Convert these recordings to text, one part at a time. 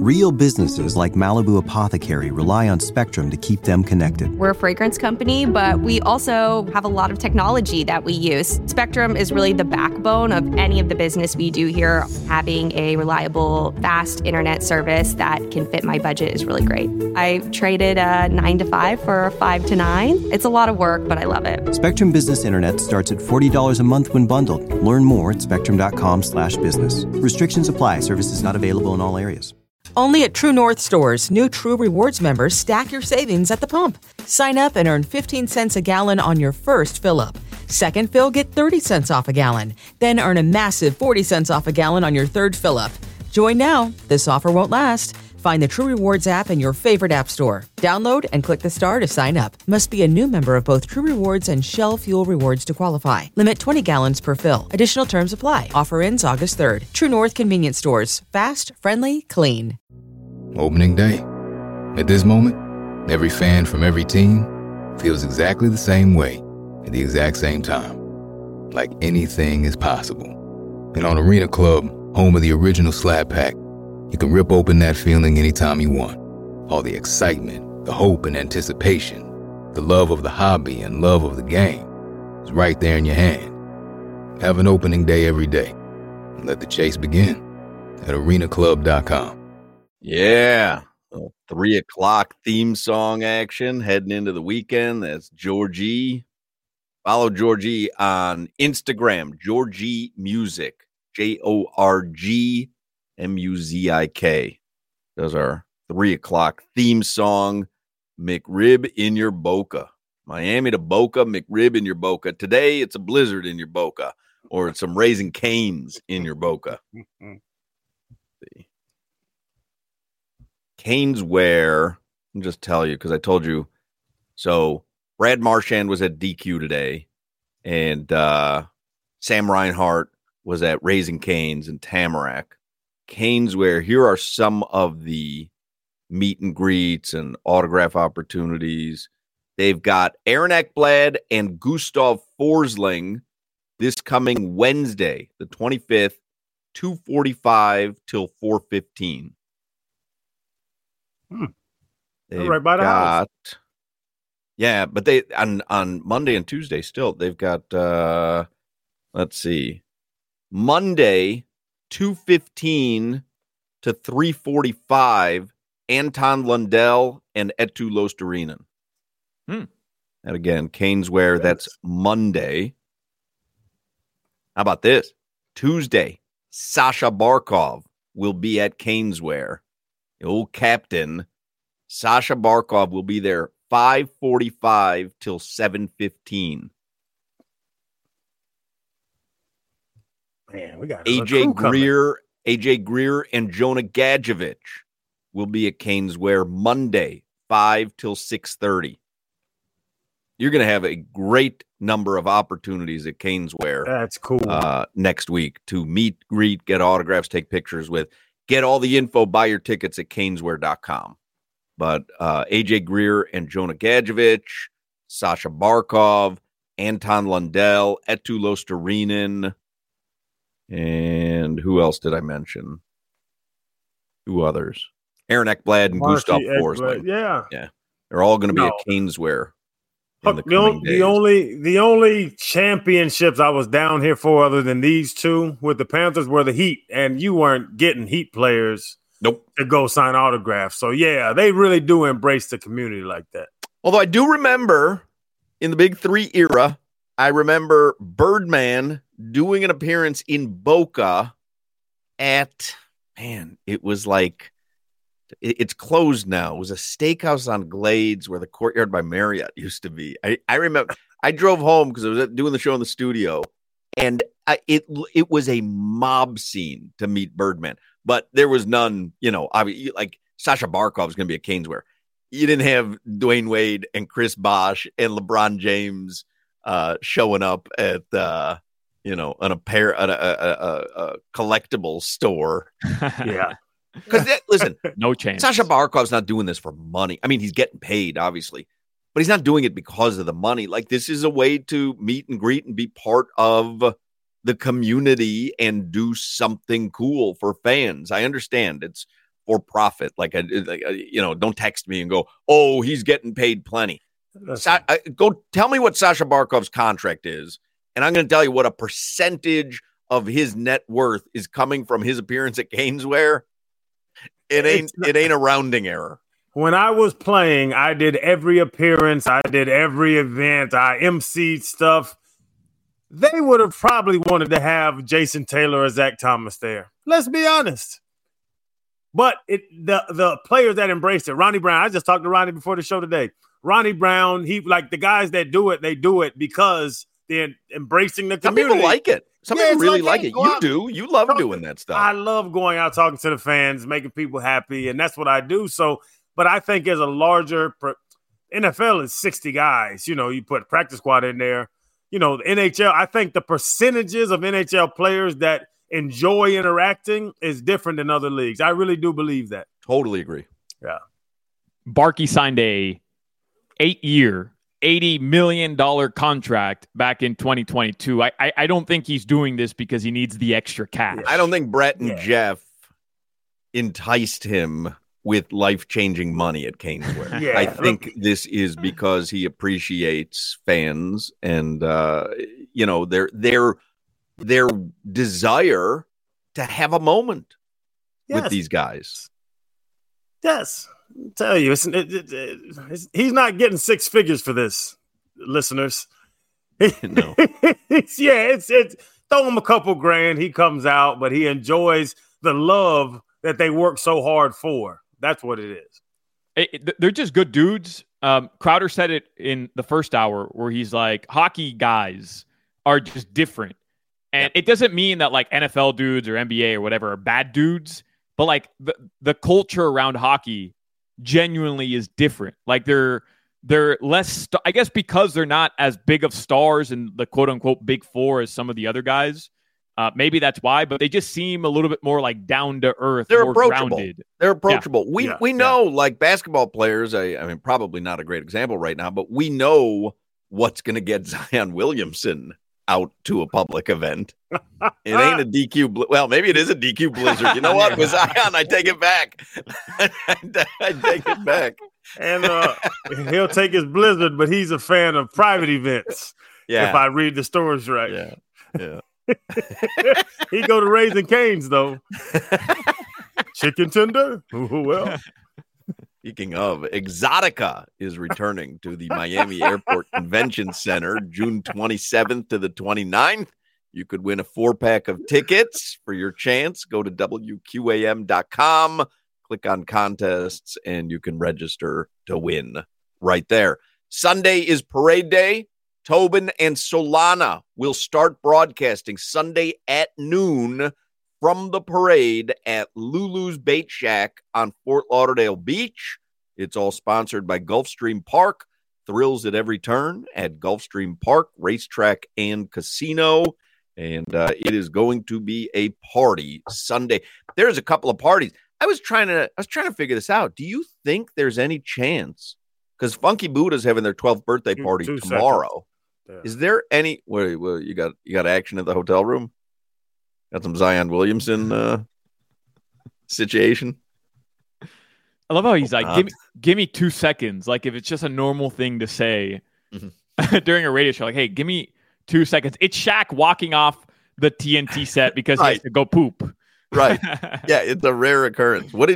Real businesses like Malibu Apothecary rely on Spectrum to keep them connected. We're a fragrance company, but we also have a lot of technology that we use. Spectrum is really the backbone of any of the business we do here. Having a reliable, fast internet service that can fit my budget is really great. I traded a 9 to 5 for a 5 to 9. It's a lot of work, but I love it. Spectrum Business Internet starts at $40 a month when bundled. Learn more at spectrum.com/business. Restrictions apply. Services not available in all areas. Only at True North stores, new True Rewards members stack your savings at the pump. Sign up and earn 15 cents a gallon on your first fill-up. Second fill, get 30 cents off a gallon. Then earn a massive 40 cents off a gallon on your third fill-up. Join now. This offer won't last. Find the True Rewards app in your favorite app store. Download and click the star to sign up. Must be a new member of both True Rewards and Shell Fuel Rewards to qualify. Limit 20 gallons per fill. Additional terms apply. Offer ends August 3rd. True North Convenience Stores. Fast, friendly, clean. Opening day. At this moment, every fan from every team feels exactly the same way at the exact same time. Like anything is possible. And on Arena Club, home of the original Slab Pack, you can rip open that feeling anytime you want. All the excitement, the hope and anticipation, the love of the hobby and love of the game is right there in your hand. Have an opening day every day and let the chase begin at arenaclub.com. Yeah. 3 o'clock theme song action heading into the weekend. That's Georgie. Follow Georgie on Instagram, Georgie Music, JORGMUZIK. Those are 3 o'clock theme song. McRib in your Boca. Miami to Boca, McRib in your Boca. Today it's a blizzard in your Boca, or it's some Raising Cane's in your Boca. Caneswear, I'll just tell you because I told you. So Brad Marchand was at DQ today, and Sam Reinhart was at Raising Cane's in Tamarack. Caneswear, here are some of the meet and greets and autograph opportunities. They've got Aaron Ekblad and Gustav Forsling this coming Wednesday, the 25th, 2:45 till 4:15. Right by the house. Yeah, but they on Monday and Tuesday still they've got let's see, Monday 2:15 to 3:45, Anton Lundell and Eetu Luostarinen. And again, Caneswear, that's Monday. How about this? Tuesday, Sasha Barkov will be at Caneswear. The old captain, Sasha Barkov, will be there 5:45 till 7:15. Man, we got AJ Greer and Jonah Gadjevich will be at Caneswear Monday, 5 till 6:30. You're going to have a great number of opportunities at Caneswear. That's cool. Next week to meet, greet, get autographs, take pictures with. Get all the info, buy your tickets at caneswear.com. But AJ Greer and Jonah Gadjevich, Sasha Barkov, Anton Lundell, Eetu Luostarinen, and who else did I mention? Who others? Aaron Ekblad and Gustav Forsling. Yeah. They're all going to be at Caneswear. The only championships I was down here for other than these two with the Panthers were the Heat, and you weren't getting Heat players to go sign autographs. So, yeah, they really do embrace the community like that. Although I do remember in the Big Three era, I remember Birdman doing an appearance in Boca at, it was like, it's closed now. It was a steakhouse on Glades where the Courtyard by Marriott used to be. I remember I drove home because I was doing the show in the studio, and it was a mob scene to meet Birdman, but there was none, obviously, like Sasha Barkov was going to be at Caneswear. You didn't have Dwayne Wade and Chris Bosh and LeBron James showing up at a collectible store. Yeah. Because listen, no chance. Sasha Barkov's not doing this for money. I mean, he's getting paid, obviously, but he's not doing it because of the money. Like, this is a way to meet and greet and be part of the community and do something cool for fans. I understand it's for profit. Don't text me and go, oh, he's getting paid plenty. Go tell me what Sasha Barkov's contract is, and I'm going to tell you what a percentage of his net worth is coming from his appearance at Gaineswear. It ain't a rounding error. When I was playing, I did every appearance. I did every event. I emceed stuff. They would have probably wanted to have Jason Taylor or Zach Thomas there. Let's be honest. But the players that embraced it, Ronnie Brown, I just talked to Ronnie before the show today. Ronnie Brown, the guys that do it, they do it because they're embracing the community. Some people like it. Some people really like it. You do. You love doing that stuff. I love going out talking to the fans, making people happy, and that's what I do. So, but I think as a larger NFL is 60 guys. You put practice squad in there. The NHL, I think the percentages of NHL players that enjoy interacting is different than other leagues. I really do believe that. Totally agree. Yeah. Barkey signed a 8-year, $80 million contract back in 2022. I don't think he's doing this because he needs the extra cash. I don't think Brett and Jeff enticed him with life-changing money at Gaineswear. I think this is because he appreciates fans and their desire to have a moment with these guys. Yes. I'll tell you, he's not getting six figures for this, listeners. No. It's throw him a couple grand. He comes out, but he enjoys the love that they work so hard for. That's what it is. They're just good dudes. Crowder said it in the first hour where he's like, hockey guys are just different. And it doesn't mean that like NFL dudes or NBA or whatever are bad dudes, but like the culture around hockey genuinely is different. Like they're less, I guess because they're not as big of stars in the quote unquote big four as some of the other guys. Maybe that's why, but they just seem a little bit more like down to earth. They're more approachable. Grounded. They're approachable. Yeah. We know like basketball players. I mean, probably not a great example right now, but we know what's going to get Zion Williamson out to a public event. It ain't a DQ. Well, maybe it is a DQ blizzard. You know what? With Zion, I take it back. I take it back. And he'll take his blizzard, but he's a fan of private events. Yeah. If I read the stories right. Yeah. He go to Raising Cane's though. Chicken tender. Well, speaking of, Exotica is returning to the Miami Airport Convention Center June 27th to the 29th. You could win a 4-pack of tickets for your chance. Go to WQAM.com, click on contests, and you can register to win right there. Sunday is parade day. Tobin and Solana will start broadcasting Sunday at noon from the parade at Lulu's Bait Shack on Fort Lauderdale Beach. It's all sponsored by Gulfstream Park. Thrills at every turn at Gulfstream Park, racetrack and casino. And it is going to be a party Sunday. There's a couple of parties. I was trying to figure this out. Do you think there's any chance? Because Funky Buddha's having their 12th birthday party tomorrow. Yeah. Is there any? Wait, you got action at the hotel room? Got some Zion Williamson situation. I love how he's like, give me 2 seconds. Like if it's just a normal thing to say during a radio show, like, hey, give me 2 seconds. It's Shaq walking off the TNT set because he has to go poop. Right. Yeah, it's a rare occurrence. What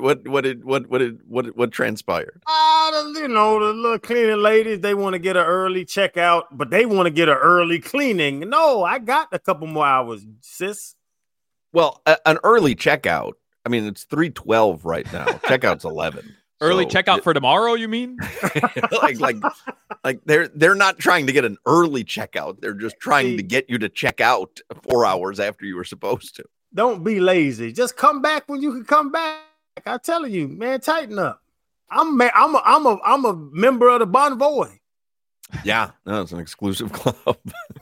transpired? The little cleaning ladies, they want to get an early checkout, but they want to get an early cleaning. No, I got a couple more hours, sis. Well, an early checkout. I mean, it's 3:12 right now. Checkout's 11. Early checkout for tomorrow, you mean? like they're not trying to get an early checkout. They're just trying to get you to check out 4 hours after you were supposed to. Don't be lazy. Just come back when you can come back. I'm telling you, man, tighten up. I'm a member of the Bon Voy. Yeah, no, it's an exclusive club.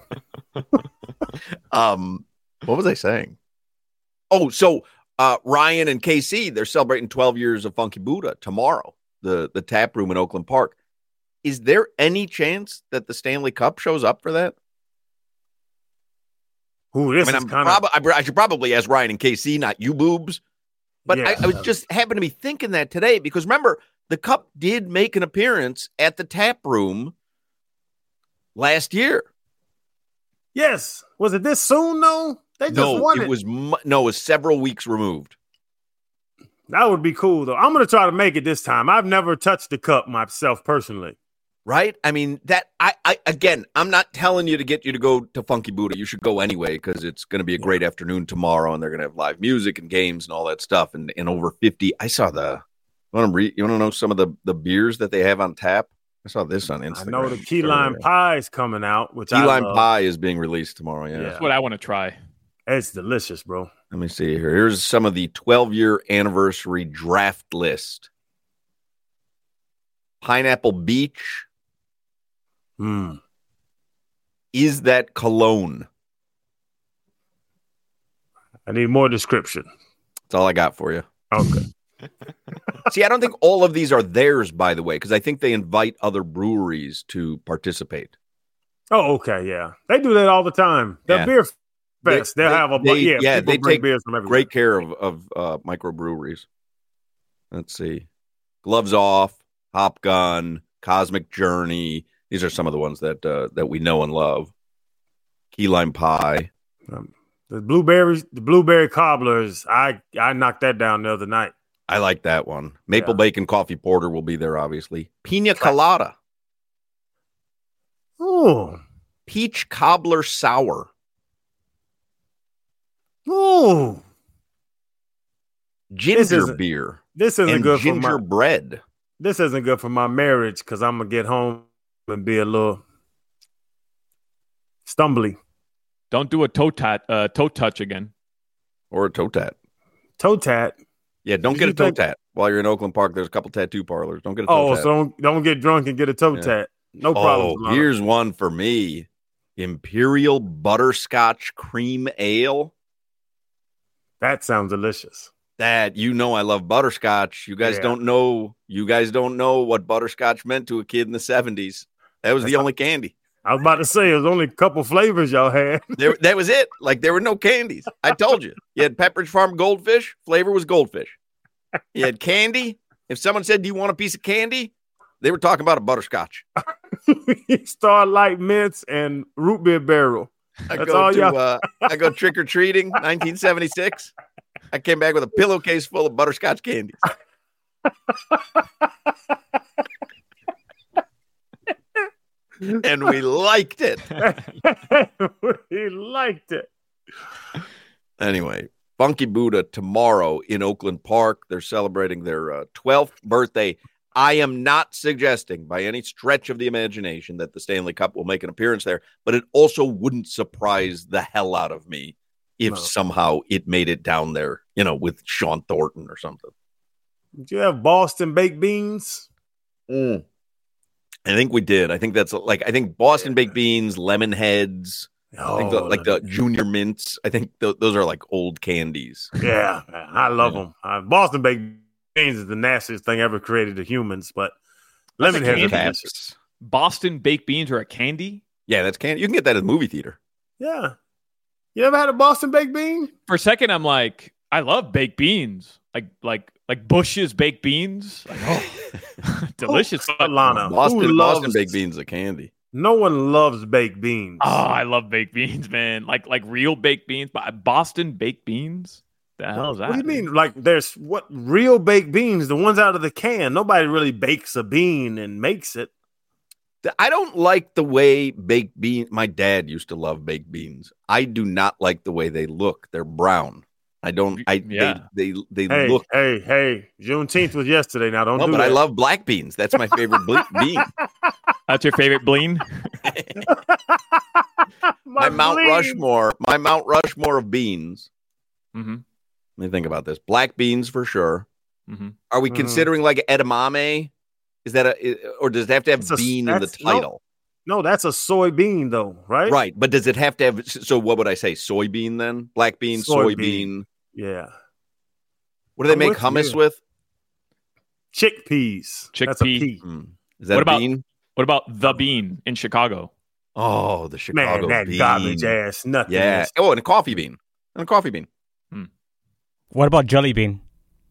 What was I saying? Oh, so Ryan and KC, they're celebrating 12 years of Funky Buddha tomorrow, the tap room in Oakland Park. Is there any chance that the Stanley Cup shows up for that? Ooh, I should probably ask Ryan and KC, not you boobs. But I was just happened to be thinking that today because remember, the Cup did make an appearance at the Tap Room last year. Yes. Was it this soon, though? They just won it. It was several weeks removed. That would be cool, though. I'm going to try to make it this time. I've never touched the Cup myself personally. Right? I mean, I'm not telling you to get you to go to Funky Buddha. You should go anyway because it's going to be a great afternoon tomorrow, and they're going to have live music and games and all that stuff. And over 50, I saw you want to know some of the beers that they have on tap? I saw this on Instagram. I know the key lime pie is coming out, which key lime pie is being released tomorrow. Yeah, that's what I want to try. It's delicious, bro. Let me see here. Here's some of the 12-year anniversary draft list. Pineapple Beach. Is that cologne? I need more description. That's all I got for you. Okay. See, I don't think all of these are theirs, by the way, because I think they invite other breweries to participate. Oh, okay, yeah. They do that all the time. The beer fest, they'll have they take beers from everywhere. Great care of microbreweries. Let's see. Gloves Off, Hop Gun, Cosmic Journey. These are some of the ones that we know and love. Key lime pie. The blueberry cobblers, I knocked that down the other night. I like that one. Maple Bacon Coffee Porter will be there, obviously. Pina Colada. Oh. Peach Cobbler Sour. Oh. Ginger beer. This isn't good for ginger bread. This isn't good for my marriage because I'm going to get home and be a little stumbly. Don't do a toe touch again. Or a toe tat. Toe tat? Yeah, don't get a toe tat. While you're in Oakland Park, there's a couple tattoo parlors. Don't get a toe tat. So don't get drunk and get a toe tat. No problem. Oh, here's one for me. Imperial Butterscotch Cream Ale. That sounds delicious. I love butterscotch. You guys don't know what butterscotch meant to a kid in the 70s. That was the only candy. I was about to say, it was only a couple flavors y'all had. That was it. Like, there were no candies. I told you. You had Pepperidge Farm Goldfish. Flavor was goldfish. You had candy. If someone said, do you want a piece of candy? They were talking about a butterscotch. Starlight Mints and Root Beer Barrel. I go trick-or-treating, 1976. I came back with a pillowcase full of butterscotch candies. And we liked it. We liked it. Anyway, Funky Buddha tomorrow in Oakland Park. They're celebrating their 12th birthday. I am not suggesting by any stretch of the imagination that the Stanley Cup will make an appearance there, but it also wouldn't surprise the hell out of me if somehow it made it down there, with Sean Thornton or something. Did you have Boston baked beans? I think we did. I think Boston baked beans, lemon heads. I think the junior mints. I think those are like old candies. Yeah, I love them. Boston baked beans is the nastiest thing ever created to humans, but lemon heads are delicious. Boston baked beans are a candy? Yeah, that's candy. You can get that at the movie theater. Yeah. You ever had a Boston baked bean? For a second, I'm like, I love baked beans. Like Bush's baked beans. Delicious. Lana. Boston baked beans are candy. No one loves baked beans. Oh, I love baked beans, man. Like real baked beans, but Boston baked beans? The hell is that? What do you mean? Like there's real baked beans, the ones out of the can. Nobody really bakes a bean and makes it. I don't like the way baked beans. My dad used to love baked beans. I do not like the way they look. They're brown. I don't. They look. Hey! Juneteenth was yesterday. Now don't. No, but I love black beans. That's my favorite bean. That's your favorite bleen? my Mount Rushmore of beans. Mm-hmm. Let me think about this. Black beans for sure. Mm-hmm. Are we considering like edamame? Is that or does it have to have bean in the title? No, that's a soybean though, right? Right, but does it have to have? So what would I say? Soybean then? Black bean, soybean. Yeah. What do they make hummus with? Chickpeas. That's a pea. Is that a bean? What about the bean in Chicago? Oh, the Chicago that bean. garbage ass nothing. Yeah. Oh, and a coffee bean. What about jelly bean?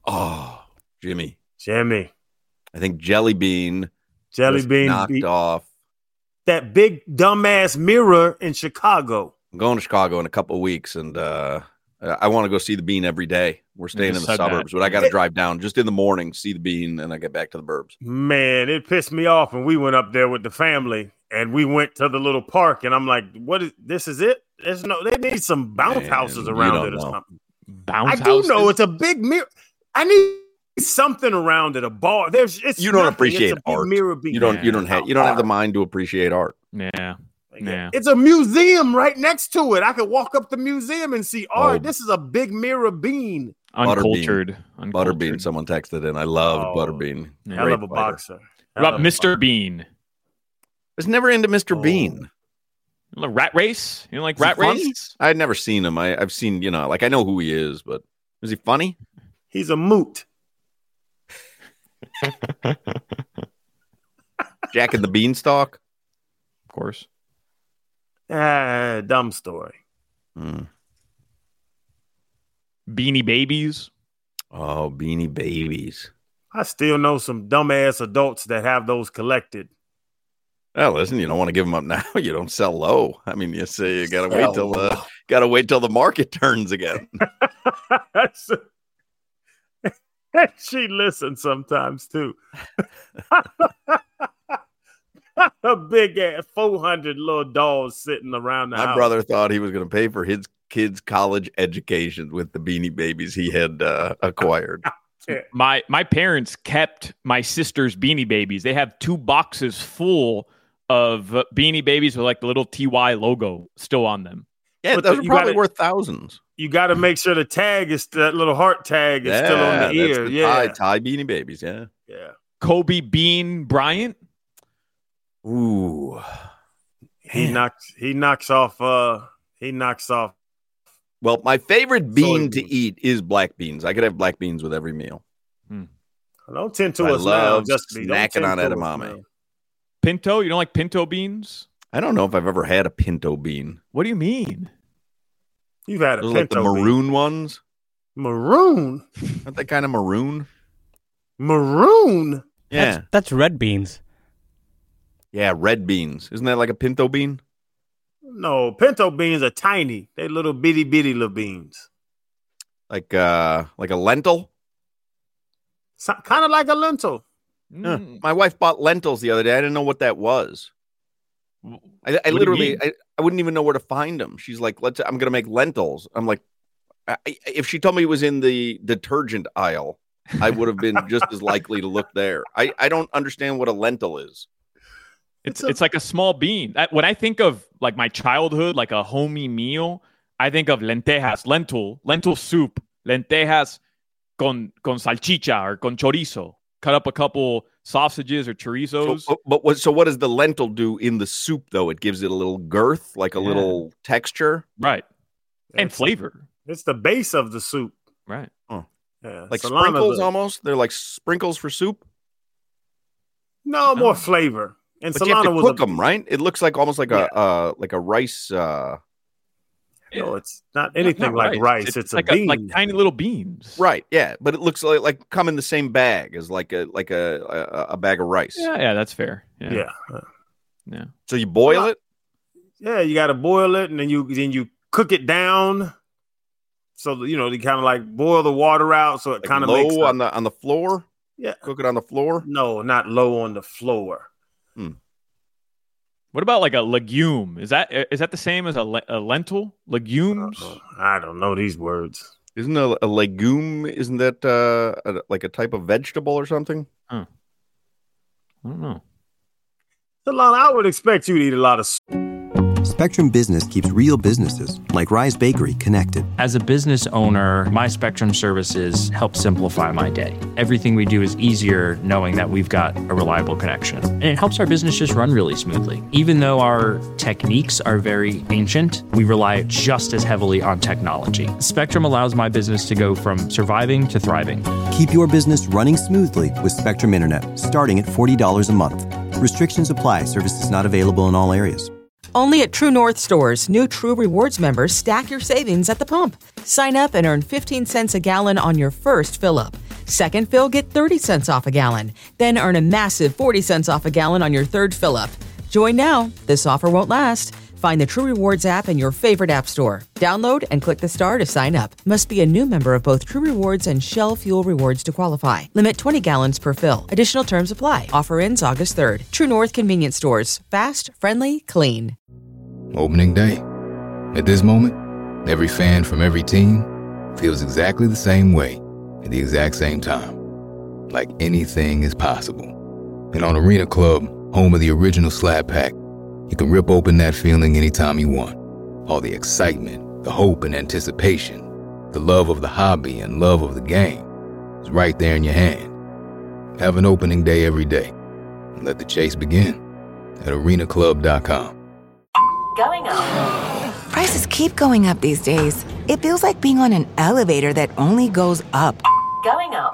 Oh, Jimmy. I think Jelly Bean knocked off that big dumbass Mirror in Chicago. I'm going to Chicago in a couple of weeks, and I want to go see the Bean every day. We're staying in the suburbs, but I got to drive down just in the morning, see the Bean, and I get back to the burbs. Man, it pissed me off when we went up there with the family, and we went to the little park, and I'm like, "What is this? Is it? They need some bounce houses around it or something." Bounce houses? I do know it's a big mirror. I need something around it, a bar. You don't appreciate art. You don't have the mind to appreciate art. Yeah. It's a museum right next to it. I could walk up the museum and see art. This is a big mirror bean. Uncultured. Butterbean. Someone texted in. I love Butterbean. Hell of a boxer. What about Mr. Bean? I was never into Mr. Bean. Rat Race? You know, like Rat Race? I had never seen him. I've seen, I know who he is, but is he funny? He's a moot. Jack and the Beanstalk? Of course. Dumb story. Beanie Babies? Oh, Beanie Babies. I still know some dumbass adults that have those collected. Well, listen, you don't want to give them up now. You don't sell low. I mean, you say you gotta wait till the market turns again. She listens sometimes too. A big ass 400 little dolls sitting around the house. My brother thought he was going to pay for his kids' college education with the Beanie Babies he had acquired. My parents kept my sister's Beanie Babies. They have 2 boxes full of Beanie Babies with like the little TY logo still on them. Yeah, but those are probably worth thousands. You got to make sure the tag is that little heart tag is still on the ear. Tie Beanie Babies. Yeah. Kobe Bean Bryant. Ooh, he knocks off. Well, my favorite bean to eat is black beans. I could have black beans with every meal. Don't tend to us now. I love snacking on edamame. Pinto? You don't like pinto beans? I don't know if I've ever had a pinto bean. What do you mean? You've had a pinto like the maroon ones? Maroon? Aren't they kind of maroon? Maroon? Yeah. That's red beans. Yeah, red beans. Isn't that like a pinto bean? No, pinto beans are tiny. They're little bitty little beans. Like a lentil? Kind of like a lentil. My wife bought lentils the other day. I didn't know what that was. I literally wouldn't even know where to find them. She's like, I'm going to make lentils. I'm like, if she told me it was in the detergent aisle, I would have been just as likely to look there. I don't understand what a lentil is. It's like a small bean. When I think of like my childhood, like a homey meal, I think of lentejas, lentil soup, lentejas con salchicha or con chorizo. Cut up a couple sausages or chorizos. So what does the lentil do in the soup, though? It gives it a little girth, like a little texture. Right. And flavor. It's the base of the soup. Right. Oh. Yeah. Like sprinkles almost? They're like sprinkles for soup? No, more flavor. And but you have to cook them, right? It looks like almost like a rice. No, it's not anything like rice. It's like a bean, like tiny little beans, right? Yeah, but it looks like come in the same bag as like a bag of rice. Yeah, that's fair. Yeah. So you boil it. Yeah, you got to boil it, and then you cook it down. So you kind of like boil the water out, so it kind of makes on the floor. Yeah, cook it on the floor. No, not low on the floor. What about like a legume? Is that the same as a lentil? Legumes? I don't know these words. Isn't a legume? Isn't that like a type of vegetable or something? I don't know. Salon, I would expect you to eat a lot of. Spectrum Business keeps real businesses, like Rise Bakery, connected. As a business owner, my Spectrum services help simplify my day. Everything we do is easier knowing that we've got a reliable connection. And it helps our business just run really smoothly. Even though our techniques are very ancient, we rely just as heavily on technology. Spectrum allows my business to go from surviving to thriving. Keep your business running smoothly with Spectrum Internet, starting at $40 a month. Restrictions apply. Services not available in all areas. Only at True North stores, new True Rewards members stack your savings at the pump. Sign up and earn 15 cents a gallon on your first fill-up. Second fill, get 30 cents off a gallon. Then earn a massive 40 cents off a gallon on your third fill-up. Join now. This offer won't last. Find the True Rewards app in your favorite app store. Download and click the star to sign up. Must be a new member of both True Rewards and Shell Fuel Rewards to qualify. Limit 20 gallons per fill. Additional terms apply. Offer ends August 3rd. True North Convenience Stores. Fast, friendly, clean. Opening day. At this moment, every fan from every team feels exactly the same way at the exact same time. Like anything is possible. And on Arena Club, home of the original Slab Pack, you can rip open that feeling anytime you want. All the excitement, the hope and anticipation, the love of the hobby and love of the game is right there in your hand. Have an opening day every day and let the chase begin at arenaclub.com. Going up. Prices keep going up these days. It feels like being on an elevator that only goes up. Going up.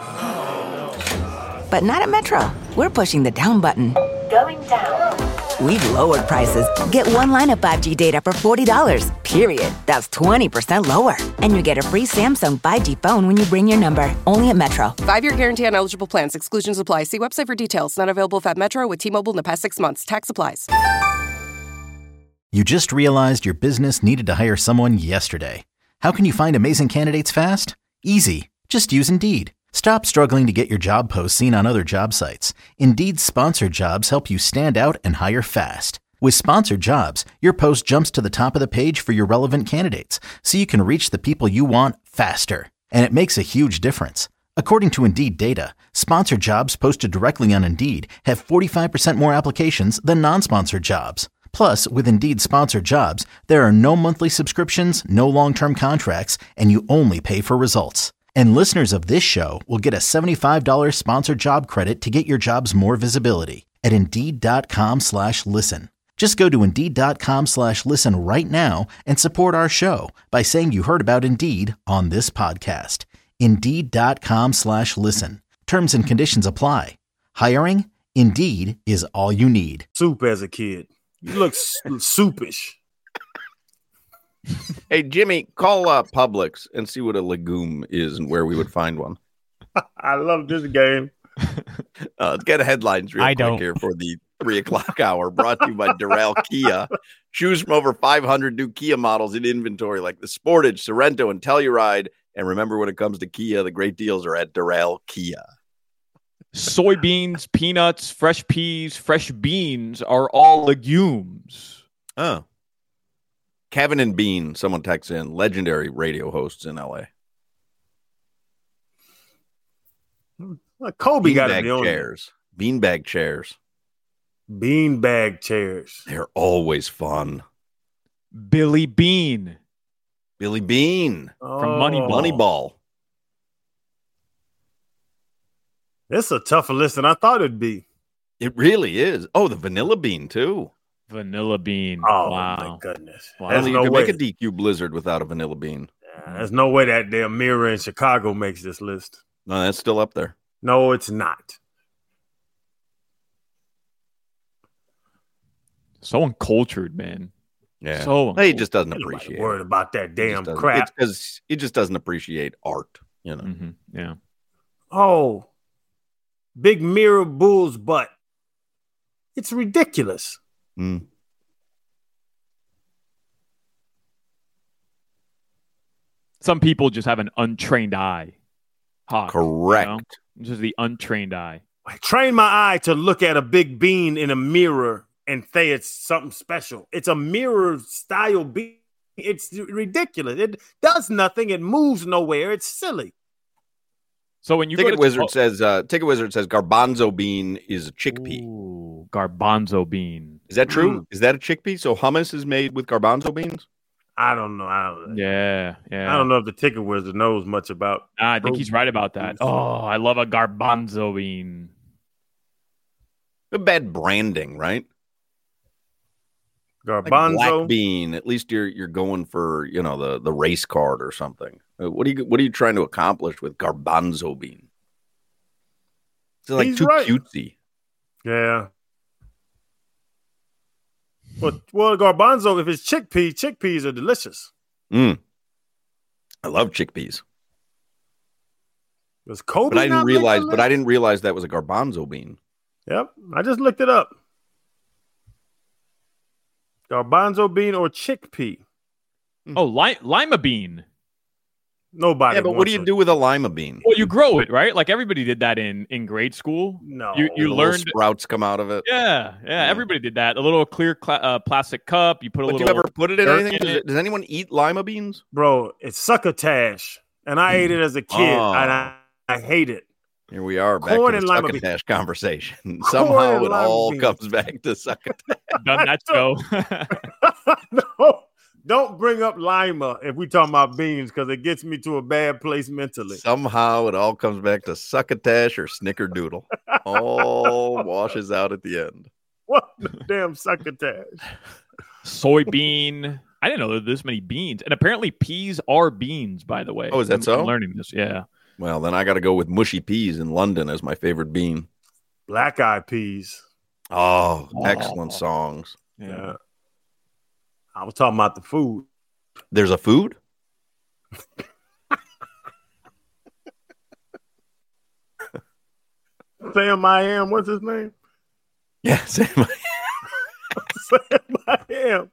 But not at Metro. We're pushing the down button. Going down. We've lowered prices. Get one line of 5G data for $40, period. That's 20% lower. And you get a free Samsung 5G phone when you bring your number. Only at Metro. 5-year guarantee on eligible plans. Exclusions apply. See website for details. Not available at Metro with T-Mobile in the past 6 months. Tax applies. You just realized your business needed to hire someone yesterday. How can you find amazing candidates fast? Easy. Just use Indeed. Stop struggling to get your job posts seen on other job sites. Indeed's sponsored jobs help you stand out and hire fast. With sponsored jobs, your post jumps to the top of the page for your relevant candidates, so you can reach the people you want faster. And it makes a huge difference. According to Indeed data, sponsored jobs posted directly on Indeed have 45% more applications than non-sponsored jobs. Plus, with Indeed sponsored jobs, there are no monthly subscriptions, no long-term contracts, and you only pay for results. And listeners of this show will get a $75 sponsored job credit to get your jobs more visibility at Indeed.com/listen. Just go to Indeed.com/listen right now and support our show by saying you heard about Indeed on this podcast. Indeed.com/listen. Terms and conditions apply. Hiring? Indeed is all you need. Soup as a kid. You look soupish. Hey, Jimmy, call Publix and see what a legume is and where we would find one. I love this game. Let's get headlines real quick here for the 3 o'clock hour, brought to you by Doral Kia. Choose from over 500 new Kia models in inventory like the Sportage, Sorento, and Telluride. And remember, when it comes to Kia, the great deals are at Doral Kia. Soybeans, peanuts, fresh peas, fresh beans are all legumes. Oh. Kevin and Bean, someone texts in, legendary radio hosts in LA. Well, Kobe got it. Beanbag chairs. Beanbag chairs. They're always fun. Billy Bean. Billy Bean. From Moneyball. Moneyball. It's a tougher list than I thought it'd be. It really is. Oh, the Vanilla Bean, too. Vanilla Bean. Oh, wow. my goodness. Wow. There's You no can way. make a DQ Blizzard without a Vanilla Bean. Yeah, there's no way that damn mirror in Chicago makes this list. No, that's still up there. No, it's not. So uncultured, man. Yeah. So he just doesn't Nobody appreciate worried it. about that damn It's crap. because he just doesn't appreciate art, you know. Mm-hmm. Yeah. Oh, big mirror bull's butt. It's ridiculous. Mm. Some people just have an untrained eye. Hawk, Correct. you know? Just the untrained eye. I train my eye to look at a big bean in a mirror and say it's something special. It's a mirror style bean. It's ridiculous. It does nothing. It moves nowhere. It's silly. So when you Ticket Wizard says garbanzo bean is a chickpea. Ooh, garbanzo bean. Is that true? Is that a chickpea? So hummus is made with garbanzo beans? I don't know. I don't know if the Ticket Wizard knows much about. I think he's right about that. Oh, I love a garbanzo bean. Bad branding, right? Garbanzo like black bean. At least you're going for the race card or something. What are you trying to accomplish with garbanzo bean? It's like He's too right. cutesy. Yeah. Well, garbanzo, if it's chickpeas are delicious. I love chickpeas. Was Kobe? But I didn't realize that was a garbanzo bean. Yep, I just looked it up. Garbanzo bean or chickpea? Oh, lima bean. Nobody. Yeah, but what do you do with a lima bean? Well, you grow it, right? Like everybody did that in grade school. No, you learned sprouts come out of it. Yeah. Everybody did that. A little clear plastic cup. You put a little. Do you ever put it in anything? Does anyone eat lima beans? Bro, it's succotash, and I ate it as a kid, and I hate it. Here we are back to the succotash conversation. Somehow it all comes back to succotash. Done that show. No. Don't bring up lima if we talking about beans because it gets me to a bad place mentally. Somehow it all comes back to succotash or snickerdoodle. All washes out at the end. What the damn succotash? Soybean. I didn't know there were this many beans. And apparently peas are beans, by the way. Oh, is that so? I'm learning this, yeah. Well, then I got to go with mushy peas in London as my favorite bean. Black Eyed Peas. Oh, excellent songs. Yeah. I was talking about the food. There's a food? Sam I Am. What's his name? Yeah, Sam I Am. Sam I Am.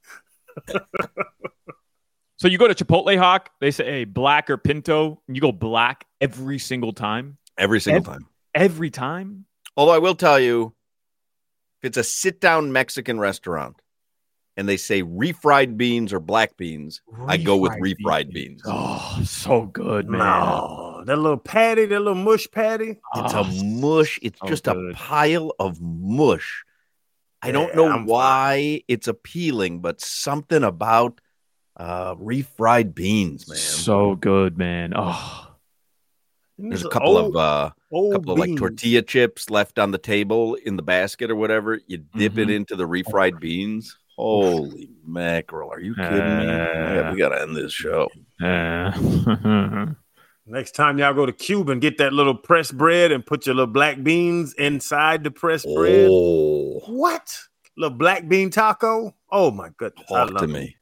So you go to Chipotle, Hawk, they say, hey, black or pinto, and you go black every single time? Every single time. Every time? Although I will tell you, if it's a sit-down Mexican restaurant, and they say refried beans or black beans, I go with refried beans. Oh, so good, man. No, that little patty, that little mush patty. It's a mush. It's so just good. A pile of mush. I don't know why it's appealing, but something about refried beans, man. So good, man. Oh, there's a couple of like tortilla chips left on the table in the basket or whatever. You dip it into the refried beans. Holy mackerel. Are you kidding me? Yeah, we got to end this show. Next time y'all go to Cuba and get that little pressed bread and put your little black beans inside the pressed bread. What? Little black bean taco? Oh, my goodness. Talk to me.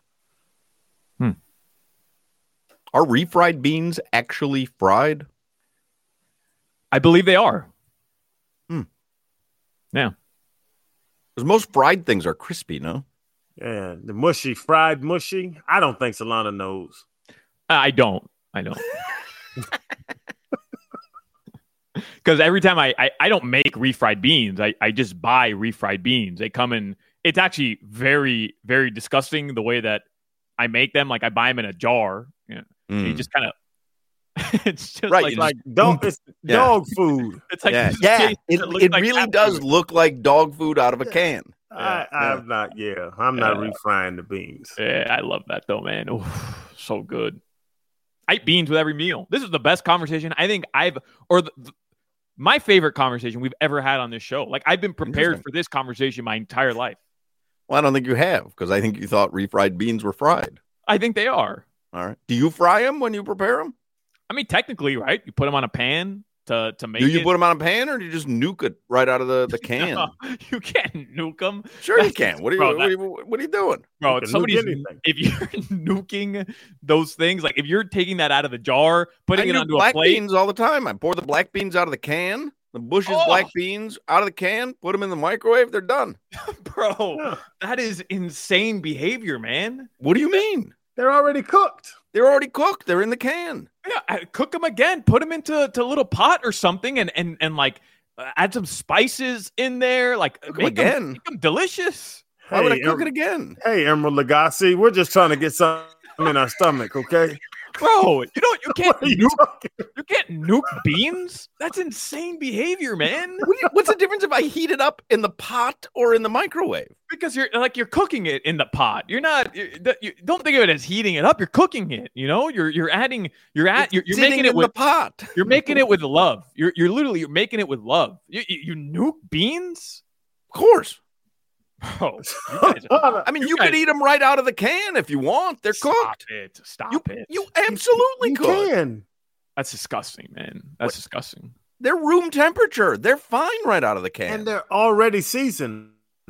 Are refried beans actually fried? I believe they are. Yeah. Because most fried things are crispy, no? Yeah, the mushy, fried mushy. I don't think Solana knows. I don't. Because every time I don't make refried beans, I just buy refried beans. They come in. It's actually very, very disgusting the way that I make them. Like I buy them in a jar. You just kind of. It's just right, like dog. It's dog food. It's like it like really does look like dog food out of a can. I'm not refrying the beans. Yeah, I love that though, man. Oof, so good. I eat beans with every meal. This is the best conversation I think my favorite conversation we've ever had on this show. Like I've been prepared for this conversation my entire life. Well, I don't think you have because I think you thought refried beans were fried. I think they are. All right. Do you fry them when you prepare them? I mean, technically, right? You put them on a pan to make it. Do you put them on a pan or do you just nuke it right out of the can? No, you can't nuke them. Sure you can. What are you doing? Bro, if you're nuking those things, like if you're taking that out of the jar, putting it onto a plate. Black beans all the time. I pour the black beans out of the can. The Bush's black beans out of the can, put them in the microwave, they're done. Bro, that is insane behavior, man. What do you mean? They're already cooked. They're already cooked. They're in the can. Yeah, cook them again. Put them into a little pot or something, and like add some spices in there. Like make them delicious. Why would I cook it again? Hey, Emerald Lagasse, we're just trying to get something in our stomach, okay? Bro, you can't nuke beans. That's insane behavior, man. What's the difference if I heat it up in the pot or in the microwave? Because you're cooking it in the pot. You don't think of it as heating it up. You're cooking it. You're making it in with the pot. You're making it with love. You're literally making it with love. You nuke beans? Of course. Oh, I mean, you could eat them right out of the can if you want. They're cooked. Stop it. You absolutely could. That's disgusting, man. That's disgusting. They're room temperature. They're fine right out of the can. And they're already seasoned.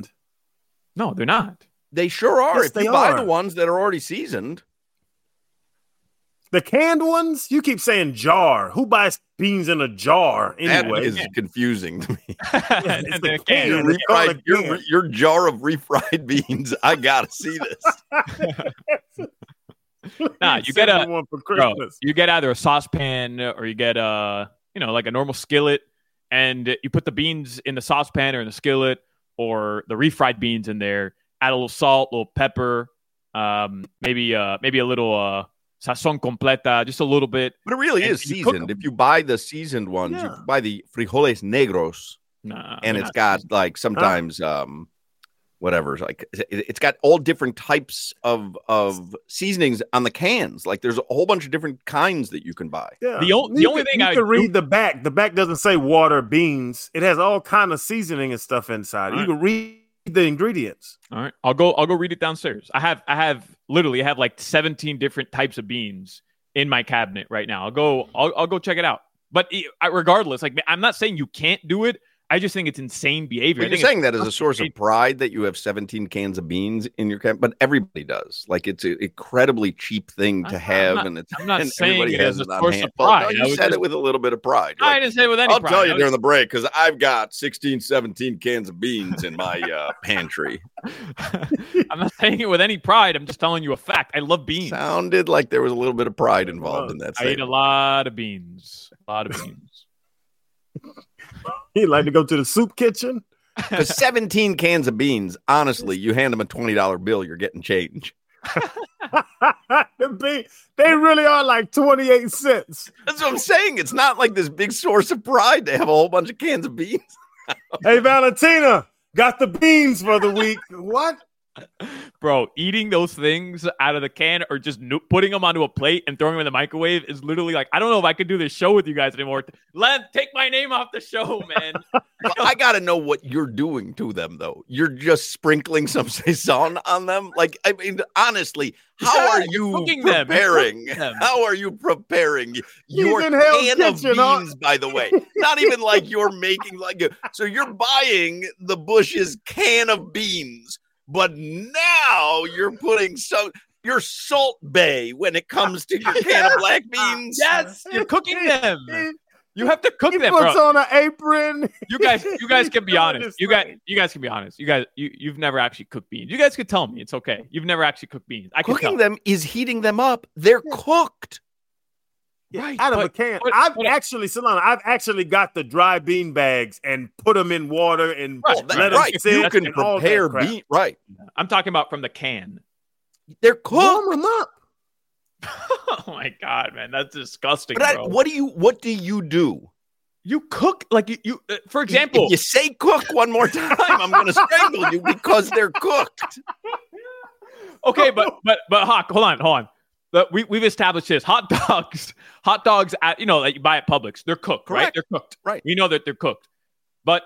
No, they're not. They sure are. Yes, if you buy the ones that are already seasoned. The canned ones, you keep saying jar. Who buys beans in a jar anyway? That is confusing to me. It's the can. Your jar of refried beans. I gotta see this. Nah, you get one for Christmas. You get either a saucepan or you get like a normal skillet, and you put the beans in the saucepan or in the skillet, or the refried beans in there. Add a little salt, a little pepper, maybe a little sazon completa, just a little bit. But it really is seasoned. If you buy the seasoned ones, you buy the frijoles negros, and it's got like sometimes whatever. Like it's got all different types of seasonings on the cans. Like there's a whole bunch of different kinds that you can buy. Yeah. The only thing you can read the back. The back doesn't say water, beans. It has all kind of seasoning and stuff inside. You can read the ingredients. All right, I'll go read it downstairs. I have like 17 different types of beans in my cabinet right now. I'll go check it out. But regardless, like, I'm not saying you can't do it. I just think it's insane behavior. But you're saying that as a source of pride that you have 17 cans of beans in your cabinet, but everybody does. Like it's an incredibly cheap thing to have, I'm not saying it as a source of pride. pride. No, you said it with a little bit of pride. I didn't say it with any pride. I'll tell you during the break because I've got 16, 17 cans of beans in my pantry. I'm not saying it with any pride. I'm just telling you a fact. I love beans. Sounded like there was a little bit of pride involved in that. I eat a lot of beans. He'd like to go to the soup kitchen. For 17 cans of beans, honestly, you hand them a $20 bill, you're getting change. They really are like 28 cents. That's what I'm saying. It's not like this big source of pride. They have a whole bunch of cans of beans. Hey, Valentina, got the beans for the week. What? Bro, eating those things out of the can or just putting them onto a plate and throwing them in the microwave is literally like, I don't know if I could do this show with you guys anymore. Len, take my name off the show, man. I got to know what you're doing to them, though. You're just sprinkling some Saison on them? Like, I mean, honestly, how are you preparing? How are you preparing your can of beans, by the way? Not even like you're making so you're buying the Bush's can of beans. But now you're putting your Salt Bay when it comes to your can of black beans. Yes, you're cooking them. You have to cook them. He puts on an apron. You guys can be honest. You guys can be honest. You've never actually cooked beans. You guys could tell me it's okay. You've never actually cooked beans. Cooking them is heating them up. They're cooked. Right, out of a can. I've actually got the dry bean bags and put them in water and let them sit. You can prepare bean. Right. I'm talking about from the can. They're cooked. Warm them up. Oh my God, man, that's disgusting. But bro. What do you do? You cook like you for example. If you say cook one more time, I'm going to strangle you because they're cooked. Okay, but Hawk, hold on. We've established this. Hot dogs at that you buy at Publix, they're cooked, correct. Right? They're cooked. Right. We know that they're cooked. But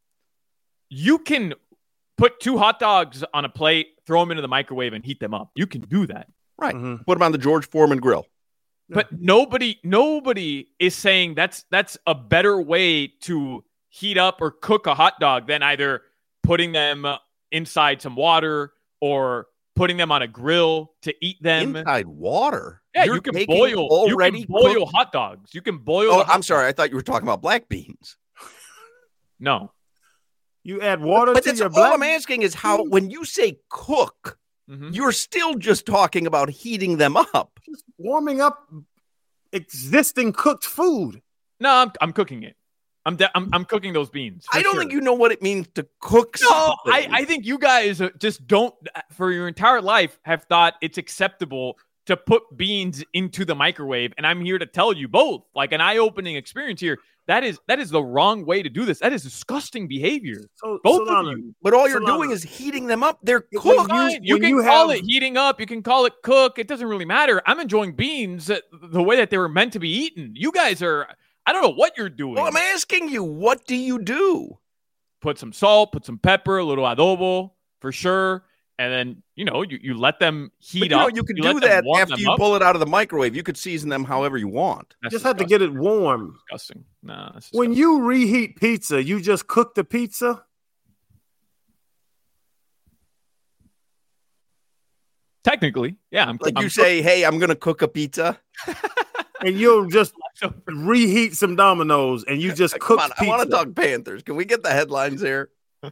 you can put 2 hot dogs on a plate, throw them into the microwave, and heat them up. You can do that. Right. Mm-hmm. Put them on the George Foreman grill. But nobody is saying that's a better way to heat up or cook a hot dog than either putting them inside some water or putting them on a grill to eat them. Inside water? Yeah, you can boil hot dogs. You can boil. Oh, I'm sorry. I thought you were talking about black beans. No. You add water to your black. All I'm asking is how, when you say cook, you're still just talking about heating them up. Just warming up existing cooked food. No, I'm cooking it. I'm cooking those beans. I don't think you know what it means to cook something. No, I think you guys just don't, for your entire life, have thought it's acceptable to put beans into the microwave. And I'm here to tell you both, like an eye-opening experience here. That is the wrong way to do this. That is disgusting behavior. Both of you. But all you're doing is heating them up. They're cooked. You can call it heating up. You can call it cook. It doesn't really matter. I'm enjoying beans the way that they were meant to be eaten. You guys are... I don't know what you're doing. Well, I'm asking you, what do you do? Put some salt, put some pepper, a little adobo for sure. And then, you let them heat up. You can do that after you pull it out of the microwave. You could season them however you want. You just have to get it warm. Disgusting. Nah, that's when you reheat pizza, you just cook the pizza? Technically, yeah. I'm say, hey, I'm going to cook a pizza. And you'll just reheat some Domino's and you just cook pizza. I want to talk Panthers. Can we get the headlines here?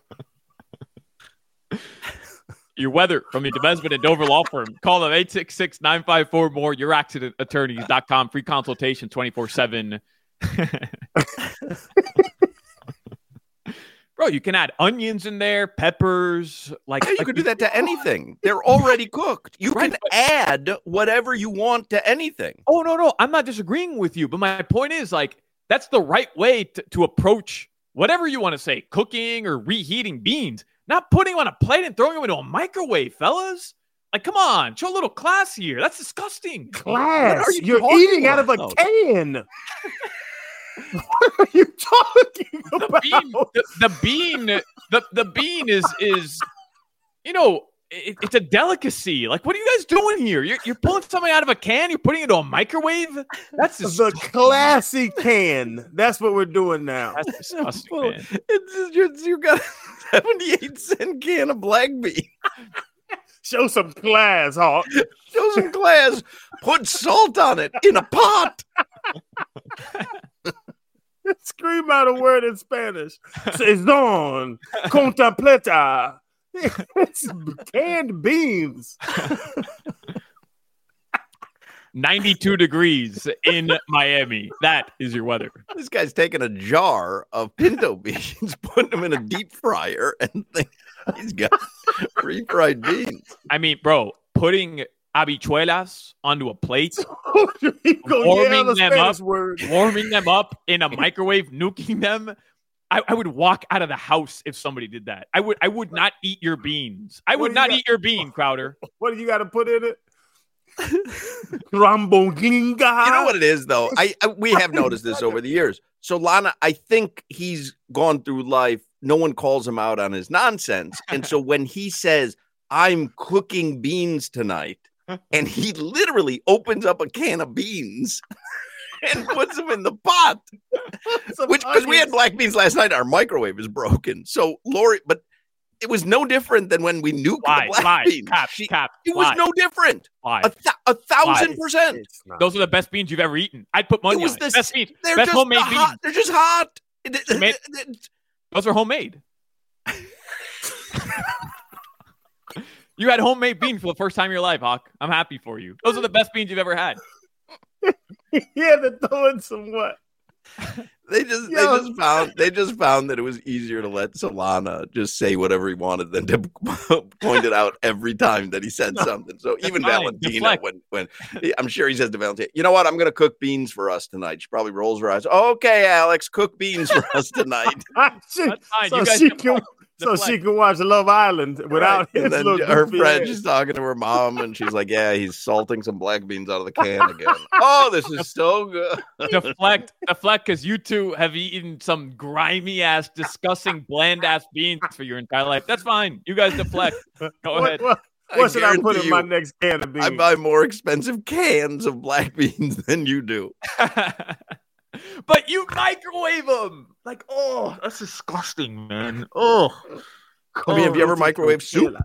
Your weather from the Demesman and Dover Law Firm. Call them 866-954-MORE. YourAccidentAttorneys.com. Free consultation 24/7. Bro, you can add onions in there, peppers. You could do that to anything. They're already cooked. You can add whatever you want to anything. Oh, no. I'm not disagreeing with you. But my point is, that's the right way to approach whatever you want to say, cooking or reheating beans. Not putting them on a plate and throwing them into a microwave, fellas. Come on, show a little class here. That's disgusting. Class? You're eating out of a can. What are you talking about? The bean is it's a delicacy. What are you guys doing here? You're pulling something out of a can. You're putting it into a microwave. That's the classy can. That's what we're doing now. That's disgusting, man. You got a 78-cent can of black bean. Show some class, Hawk. Show some class. Put salt on it in a pot. Scream out a word in Spanish. Saison, contempleta. It's canned beans. 92 degrees in Miami. That is your weather. This guy's taking a jar of pinto beans, putting them in a deep fryer, and he's got refried beans. I mean, bro, putting habichuelas onto a plate, warming them up in a microwave, nuking them. I would walk out of the house if somebody did that. I would not eat your beans. I would not eat your bean, Crowder. What do you got to put in it? Ramboglinga. You know what it is, though? We have noticed this over the years. Solana, I think he's gone through life. No one calls him out on his nonsense. And so when he says, I'm cooking beans tonight, and he literally opens up a can of beans and puts them in the pot. Because we had black beans last night, our microwave is broken. So Lori, but it was no different than when we nuked the black beans. It was no different. 1,000%. Those are the best beans you've ever eaten. I'd put money on it. Best beans. Best homemade beans. They're just hot. Those are homemade. You had homemade beans for the first time in your life, Hawk. I'm happy for you. Those are the best beans you've ever had. Yeah, they're throwing some what? They just found that it was easier to let Solana just say whatever he wanted than to point it out every time that he said something. So even Valentina, when I'm sure he says to Valentina, you know what? I'm going to cook beans for us tonight. She probably rolls her eyes. Okay, Alex, cook beans for us tonight. That's fine. So she can watch Love Island without his and then little her friend. She's talking to her mom, and she's like, "Yeah, he's salting some black beans out of the can again." Oh, this is so good. Deflect, because you two have eaten some grimy ass, disgusting, bland ass beans for your entire life. That's fine. You guys deflect. Go ahead. What should I put in my next can of beans? I buy more expensive cans of black beans than you do. But you microwave them. That's disgusting, man. Oh. I mean, have you ever microwaved soup?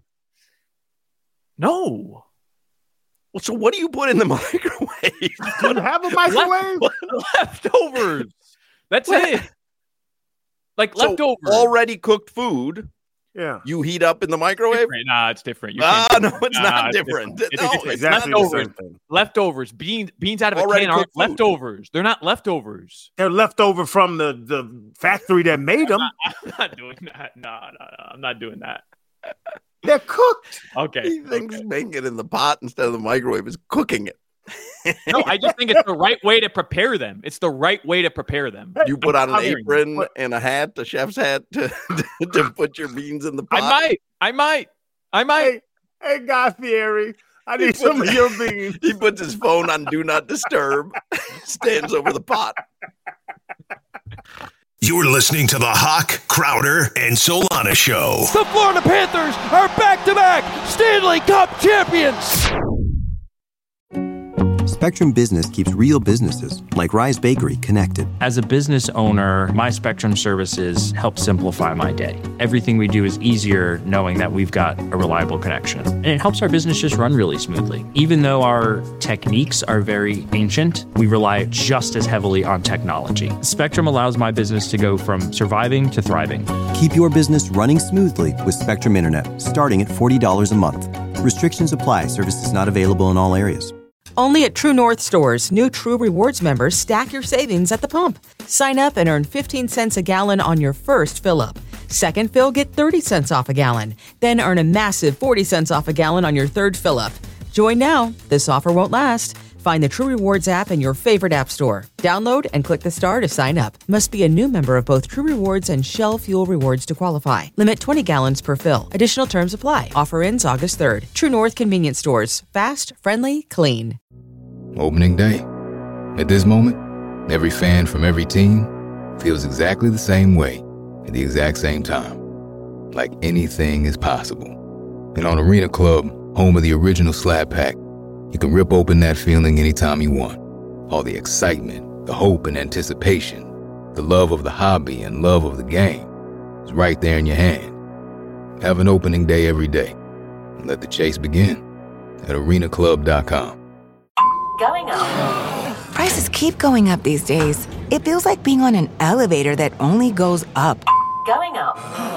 No. Well, so what do you put in the microwave? Do you have a microwave? Leftovers. That's it. Leftovers. Already cooked food. Yeah. You heat up in the microwave? Nah, it's different. No, it's not different. It's exactly the same thing. Leftovers. Beans out of a can aren't leftovers. They're not leftovers. They're leftover from the factory that made them. I'm not doing that. No. I'm not doing that. They're cooked. Okay. He thinks making it in the pot instead of the microwave is cooking it. No, I just think it's the right way to prepare them. It's the right way to prepare them. You put on an apron and a hat, a chef's hat, to put your beans in the pot. I might. Hey, Guy Fieri, I need some of your beans. He puts his phone on Do Not Disturb, stands over the pot. You're listening to the Hawk, Crowder, and Solana Show. The Florida Panthers are back-to-back Stanley Cup champions. Spectrum Business keeps real businesses, like Rise Bakery, connected. As a business owner, my Spectrum services help simplify my day. Everything we do is easier knowing that we've got a reliable connection. And it helps our business just run really smoothly. Even though our techniques are very ancient, we rely just as heavily on technology. Spectrum allows my business to go from surviving to thriving. Keep your business running smoothly with Spectrum Internet, starting at $40 a month. Restrictions apply. Services not available in all areas. Only at True North stores, new True Rewards members stack your savings at the pump. Sign up and earn 15 cents a gallon on your first fill-up. Second fill, get 30 cents off a gallon. Then earn a massive 40 cents off a gallon on your third fill-up. Join now. This offer won't last. Find the True Rewards app in your favorite app store. Download and click the star to sign up. Must be a new member of both True Rewards and Shell Fuel Rewards to qualify. Limit 20 gallons per fill. Additional terms apply. Offer ends August 3rd. True North Convenience Stores. Fast, friendly, clean. Opening day. At this moment, every fan from every team feels exactly the same way at the exact same time. Like anything is possible. And on Arena Club, home of the original Slab Pack, you can rip open that feeling anytime you want. All the excitement, the hope and anticipation, the love of the hobby and love of the game is right there in your hand. Have an opening day every day. And let the chase begin at arenaclub.com. Going up. Prices keep going up these days. It feels like being on an elevator that only goes up. Going up.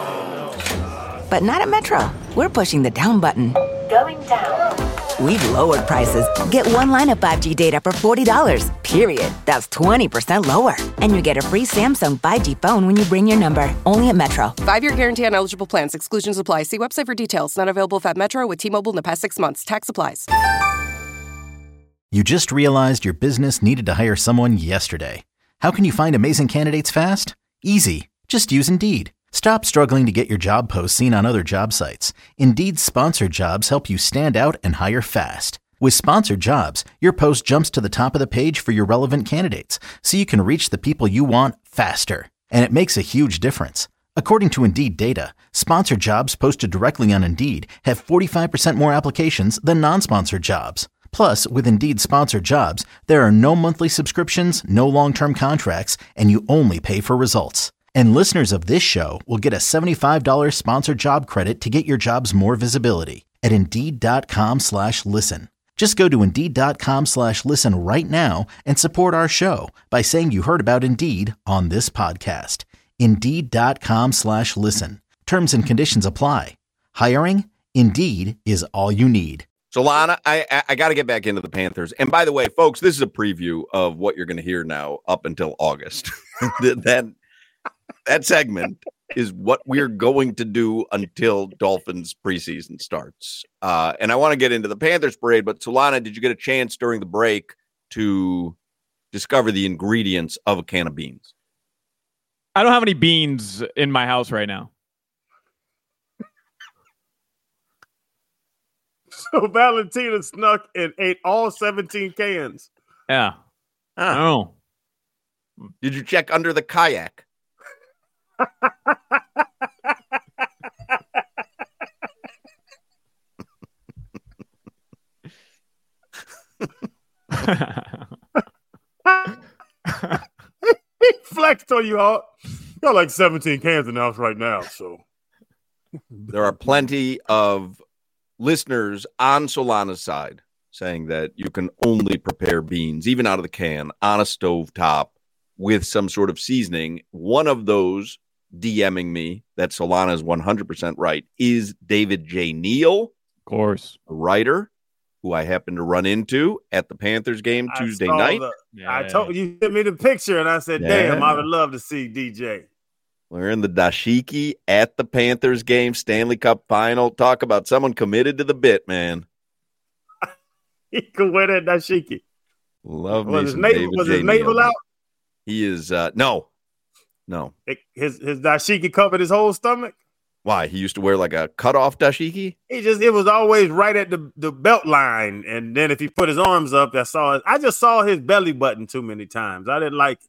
But not at Metro. We're pushing the down button. Going down. We've lowered prices. Get one line of 5G data for $40, period. That's 20% lower. And you get a free Samsung 5G phone when you bring your number. Only at Metro. 5-year guarantee on eligible plans. Exclusions apply. See website for details. Not available if at Metro with T-Mobile in the past 6 months. Tax applies. You just realized your business needed to hire someone yesterday. How can you find amazing candidates fast? Easy. Just use Indeed. Stop struggling to get your job posts seen on other job sites. Indeed's sponsored jobs help you stand out and hire fast. With sponsored jobs, your post jumps to the top of the page for your relevant candidates, so you can reach the people you want faster. And it makes a huge difference. According to Indeed data, sponsored jobs posted directly on Indeed have 45% more applications than non-sponsored jobs. Plus, with Indeed sponsored jobs, there are no monthly subscriptions, no long-term contracts, and you only pay for results. And listeners of this show will get a $75 sponsored job credit to get your jobs more visibility at Indeed.com/listen. Just go to Indeed.com/listen right now and support our show by saying you heard about Indeed on this podcast. Indeed.com/listen. Terms and conditions apply. Hiring? Indeed is all you need. Solana, I got to get back into the Panthers. And by the way, folks, this is a preview of what you're going to hear now up until August. that segment is what we're going to do until Dolphins preseason starts. And I want to get into the Panthers parade, but Solana, did you get a chance during the break to discover the ingredients of a can of beans? I don't have any beans in my house right now. So Valentina snuck and ate all 17 cans. Yeah. I don't know. Did you check under the kayak? He flexed on you all. Got like 17 cans in the house right now. So there are plenty of listeners on Solana's side saying that you can only prepare beans, even out of the can, on a stovetop with some sort of seasoning. One of those DMing me that Solana is 100% right is David J. Neal, of course, a writer who I happened to run into at the Panthers game Tuesday night. I told you, sent me the picture, and I said, damn, I would love to see DJ. We're in the dashiki at the Panthers game, Stanley Cup final. Talk about someone committed to the bit, man. He could wear that dashiki. Love me was some his, David was J. his navel Neal. out? He is no. His dashiki covered his whole stomach. Why? He used to wear like a cutoff dashiki? It was always right at the belt line, and then if he put his arms up, I just saw his belly button too many times. I didn't like it.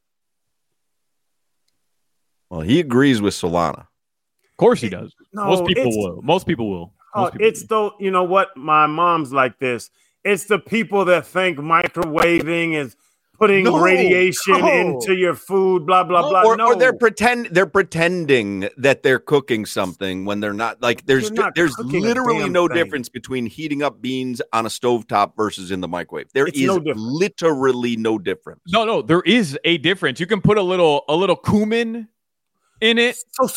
Well, he agrees with Solana. Of course he does. No, Most people will. Most people will. Though, you know what? My mom's like this. It's the people that think microwaving is putting radiation into your food, blah, blah, blah. Or they're pretending that they're cooking something when they're not. Like there's literally no difference between heating up beans on a stovetop versus in the microwave. There is literally no difference. No, there is a difference. You can put a little cumin in it.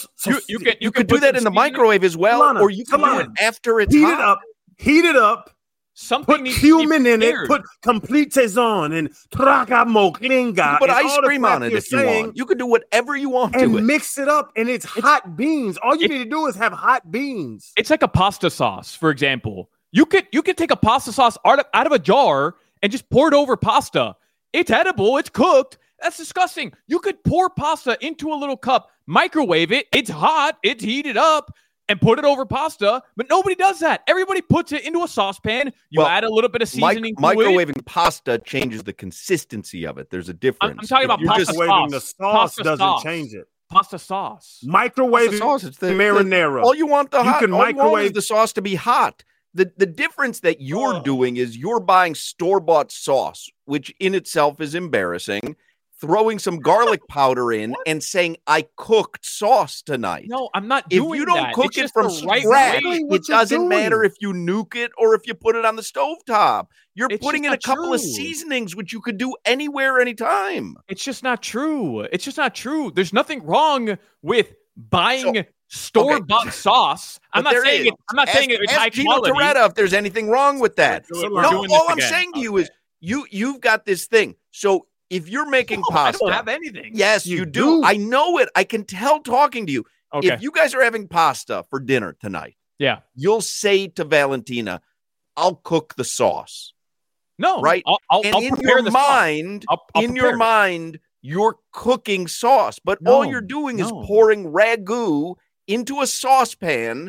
You can do that in the microwave as well, or you can do it after it's hot. Heat it up. Something put cumin in it. Put complete saison and tragamokinga. Put ice cream on it if you want. You can do whatever you want and to it. Mix it up, and it's hot beans. All you need to do is have hot beans. It's like a pasta sauce, for example. You could take a pasta sauce out of a jar and just pour it over pasta. It's edible. It's cooked. That's disgusting. You could pour pasta into a little cup, microwave it. It's hot. It's heated up. And put it over pasta, but nobody does that. Everybody puts it into a saucepan. You add a little bit of seasoning to it. Microwaving pasta changes the consistency of it. There's a difference. I'm talking about pasta sauce. The sauce doesn't change it. Pasta sauce. Microwave sauce. It's the marinara. All you want is the sauce to be hot. The difference that you're doing is you're buying store-bought sauce, which in itself is embarrassing. Throwing some garlic powder in and saying, I cooked sauce tonight. No, I'm not doing that. If you don't cook it from scratch, it doesn't matter if you nuke it or if you put it on the stovetop. You're putting in a couple of seasonings, which you could do anywhere, anytime. It's just not true. It's just not true. There's nothing wrong with buying store-bought sauce. I'm not saying it's high quality. Toretta if there's anything wrong with that. All I'm saying to you is you've got this thing. So if you're making pasta, I don't have anything. Yes, you do. I know it. I can tell talking to you. Okay. If you guys are having pasta for dinner tonight, you'll say to Valentina, I'll cook the sauce. No, right? I'll prepare the mind, in your mind, you're cooking sauce, but all you're doing is pouring ragu into a saucepan,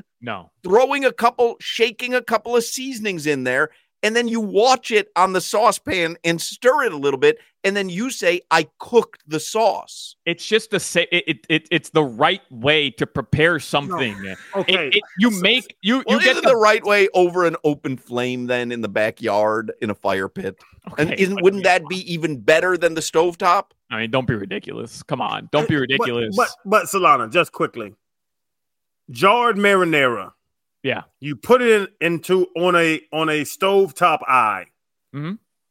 shaking a couple of seasonings in there, and then you watch it on the saucepan and stir it a little bit, and then you say, I cooked the sauce. It's just it's the right way to prepare something. No. Okay. You get the right way over an open flame then in the backyard in a fire pit. Okay, and wouldn't that be even better than the stovetop? I mean, don't be ridiculous. Come on. Don't be ridiculous. But Solana, just quickly. Jarred marinara. Yeah. You put it on a stovetop eye. Mm-hmm.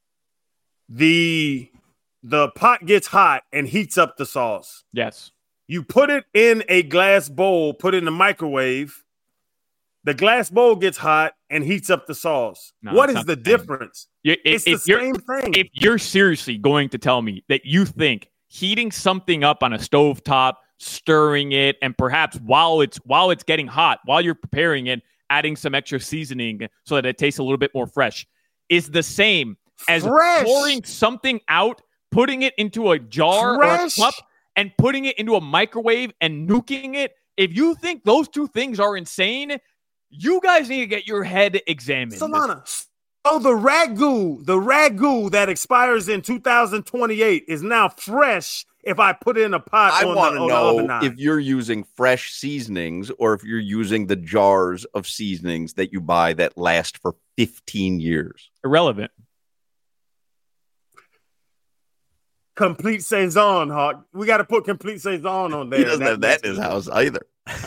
The pot gets hot and heats up the sauce. Yes. You put it in a glass bowl, put it in the microwave. The glass bowl gets hot and heats up the sauce. What is the difference? It's the same thing. If you're seriously going to tell me that you think heating something up on a stovetop, stirring it, and perhaps while it's getting hot, while you're preparing it, adding some extra seasoning so that it tastes a little bit more fresh, is the same as pouring something out, putting it into a jar or a cup, and putting it into a microwave and nuking it. If you think those two things are insane, you guys need to get your head examined. Solana, the ragu that expires in 2028 is now fresh if I put it in a pot. I want to know if you're using fresh seasonings or if you're using the jars of seasonings that you buy that last for 15 years. Irrelevant. Complete Saison, Hawk. We got to put Complete Saison on there. He doesn't have that in his house either.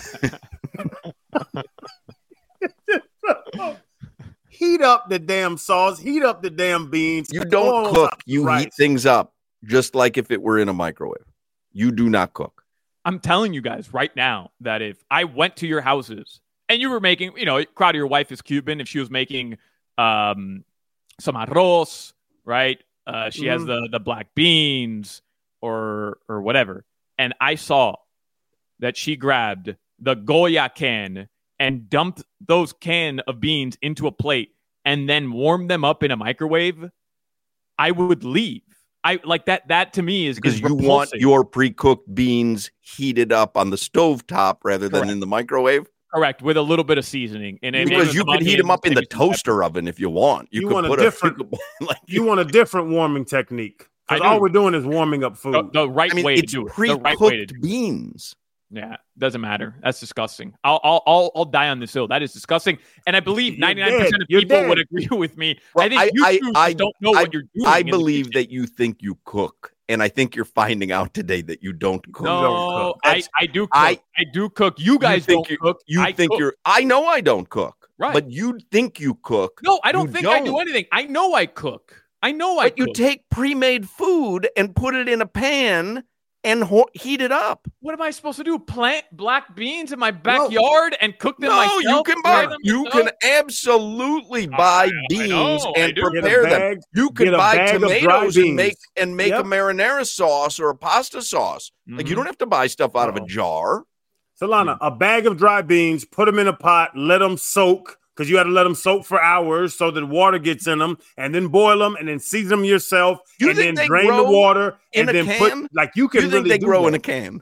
Heat up the damn sauce. Heat up the damn beans. You don't cook. You heat things up just like if it were in a microwave. You do not cook. I'm telling you guys right now that if I went to your houses and you were making, Crowder, your wife is Cuban. If she was making some arroz, right? She has the black beans or whatever. And I saw that she grabbed the Goya can and dumped those can of beans into a plate and then warmed them up in a microwave. I would leave. I like that. That to me is because you want your pre-cooked beans heated up on the stovetop rather than in the microwave. Correct, with a little bit of seasoning. And because you could heat them up in the toaster oven if you want. You could put you want a different warming technique. Because all we're doing is warming up food. The right way to do it. Pre-cooked beans. Yeah, doesn't matter. That's disgusting. I'll die on this hill. That is disgusting. And I believe 99% of people would agree with me. Well, I think you don't know what you're doing. I believe that you think you cook, and I think you're finding out today that you don't cook. No, I do cook. I do cook. You guys don't cook. I know I don't cook. Right. But you think you cook. No, I don't think I do anything. I know I cook. But you take pre-made food and put it in a pan and heat it up. What am I supposed to do? Plant black beans in my backyard and cook them myself? No, you can absolutely buy beans and prepare them. You can buy tomatoes and make a marinara sauce or a pasta sauce. Like, you don't have to buy stuff out of a jar. Solana, a bag of dry beans, put them in a pot, let them soak, because you got to let them soak for hours so that water gets in them, and then boil them, and then season them yourself, and then drain the water, and then put, like, you can really they grow in a can.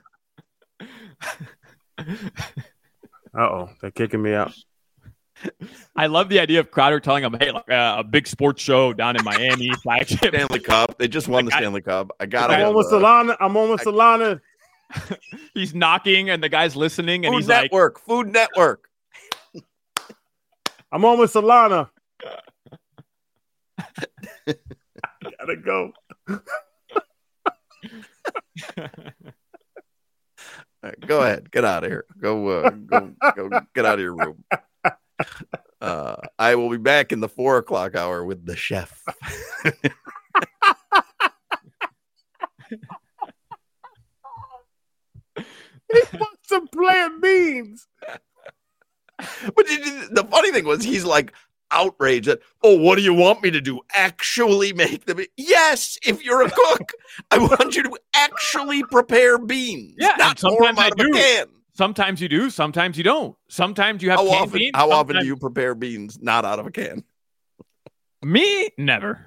Uh-oh, they're kicking me out. I love the idea of Crowder telling them, hey, a big sports show down in Miami, flagship. Stanley Cup. They just won the Stanley Cup. I'm on with Solana. He's knocking, and the guy's listening, and he's like, Food Network. I'm on with Solana. Gotta go. All right, go ahead. Get out of here. Go get out of your room. I will be back in the 4:00 hour with the chef. He wants some plant beans. But the funny thing was, he's like outraged that, what do you want me to do? Actually make them? Yes, if you're a cook, I want you to actually prepare beans. Yeah, not sometimes I do. Sometimes you do, sometimes you don't. Sometimes you have canned beans. How often do you prepare beans not out of a can? Me? Never.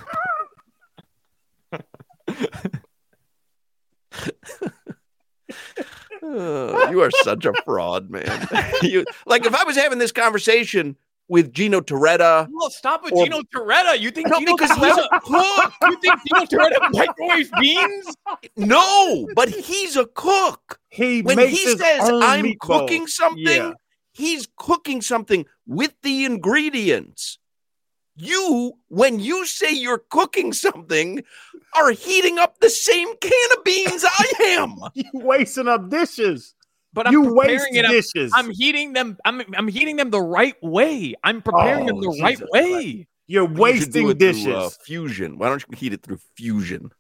You are such a fraud, man. Like, if I was having this conversation with Gino Torretta. Well, stop with Gino Torretta. You think Gino Torretta? You think Gino Torretta microwaves beans? No, but he's a cook. When he says I'm cooking something, he's cooking something with the ingredients. You, when you say you're cooking something, are heating up the same can of beans I am. You wasting up dishes. But I'm preparing dishes. I'm heating them. I'm heating them the right way. I'm preparing them the right way. You're wasting dishes. Through, fusion. Why don't you heat it through fusion?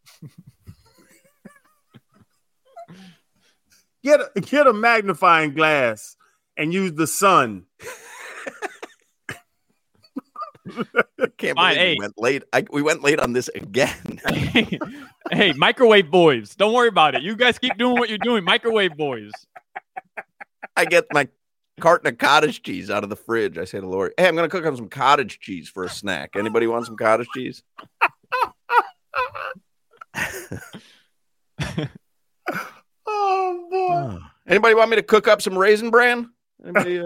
Get a magnifying glass and use the sun. I can't believe we went late. We went late on this again. Hey, microwave boys. Don't worry about it. You guys keep doing what you're doing. Microwave boys. I get my carton of cottage cheese out of the fridge. I say to Lori, hey, I'm going to cook up some cottage cheese for a snack. Anybody want some cottage cheese? Oh, boy. Anybody want me to cook up some Raisin Bran? Anybody?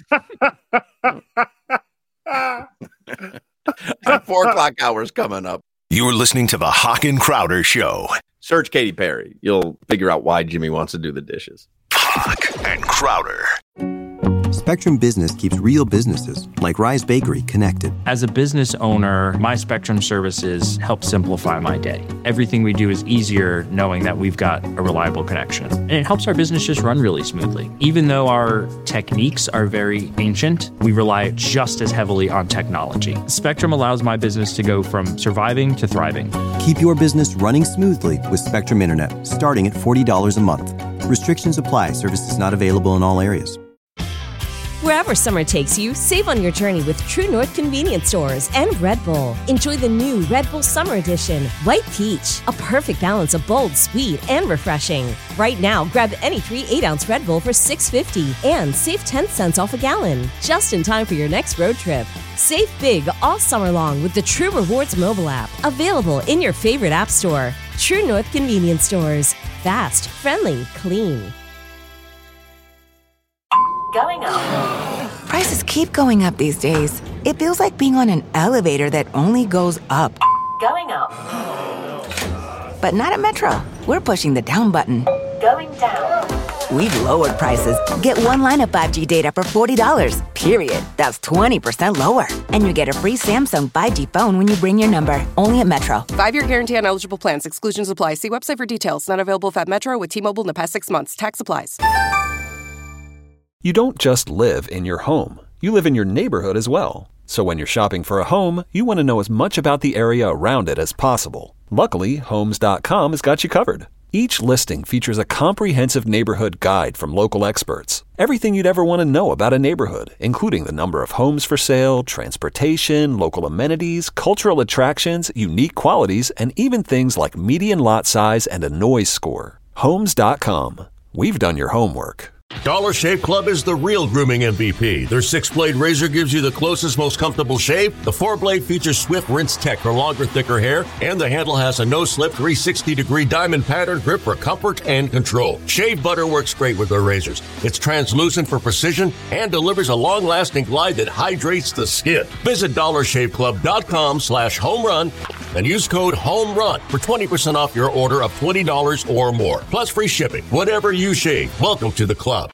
4:00 hours coming up. You're listening to the Hawk and Crowder Show. Search Katy Perry. You'll figure out why Jimmy wants to do the dishes. Hawk and Crowder. Spectrum Business keeps real businesses, like Rise Bakery, connected. As a business owner, my Spectrum services help simplify my day. Everything we do is easier knowing that we've got a reliable connection. And it helps our business just run really smoothly. Even though our techniques are very ancient, we rely just as heavily on technology. Spectrum allows my business to go from surviving to thriving. Keep your business running smoothly with Spectrum Internet, starting at $40 a month. Restrictions apply. Services not available in all areas. Wherever summer takes you, save on your journey with True North Convenience Stores and Red Bull. Enjoy the new Red Bull Summer Edition, White Peach, a perfect balance of bold, sweet, and refreshing. Right now, grab any 3 8-ounce Red Bull for $6.50 and save 10 cents off a gallon, just in time for your next road trip. Save big all summer long with the True Rewards mobile app, available in your favorite app store. True North Convenience Stores. Fast, friendly, clean. Going up. Prices keep going up these days. It feels like being on an elevator that only goes up. Going up. But not at Metro. We're pushing the down button. Going down. we've lowered prices. Get one line of 5G data for $40, period. That's 20% lower. And you get a free Samsung 5G phone when you bring your number. Only at Metro. 5-year guarantee on eligible plans. Exclusions apply. See website for details. Not available at Metro with T-Mobile in the past 6 months. Tax applies. You don't just live in your home. You live in your neighborhood as well. So when you're shopping for a home, you want to know as much about the area around it as possible. Luckily, Homes.com has got you covered. Each listing features a comprehensive neighborhood guide from local experts. Everything you'd ever want to know about a neighborhood, including the number of homes for sale, transportation, local amenities, cultural attractions, unique qualities, and even things like median lot size and a noise score. Homes.com. We've done your homework. Dollar Shave Club is the real grooming MVP. Their 6-blade razor gives you the closest, most comfortable shave. The 4-blade features swift rinse tech for longer, thicker hair. And the handle has a no-slip 360-degree diamond pattern grip for comfort and control. Shave butter works great with their razors. It's translucent for precision and delivers a long-lasting glide that hydrates the skin. Visit DollarShaveClub.com/homerun and use code HOMERUN for 20% off your order of $20 or more. Plus free shipping. Whatever you shave, welcome to the club.